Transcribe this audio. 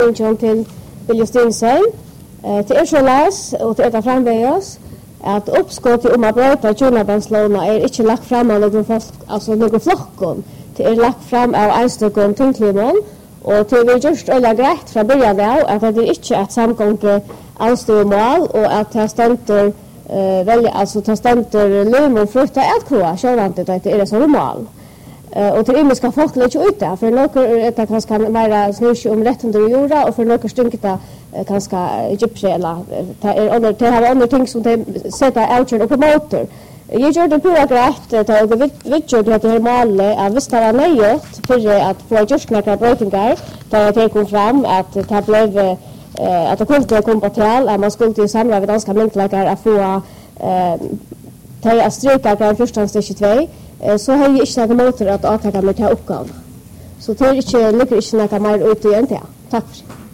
John till Billy Stinsel. Till så läs och till det framvägs att uppskott om att bröta tjänabandslåna är inte lagt fram av någon fast alltså någon flockon. Det är lagt fram av enstaka tungklimon och till vi just alla grejt från början av att det är inte ett samgång anståmål och att testanter välja alltså testanter limon frukta att kroa självant det är så normal. Och till imiska folk lägger ut där för några det kanske mer snurr om rätt under jorda och för några stinket kanske egyptiela det har andra ting som de sätter outjord och promoter. Jag gör det på grejt att vi det här målet av visst var nöjt för att få just några brötingar där det kom fram att det blev att det kunde komma till att man skulle till samla vid ganska myntlagar att få ta stryka på första steg 2 så har jag inte några motor att återkomma med till uppgåvan. Så det är inte mycket mer ut igen. Tack för det.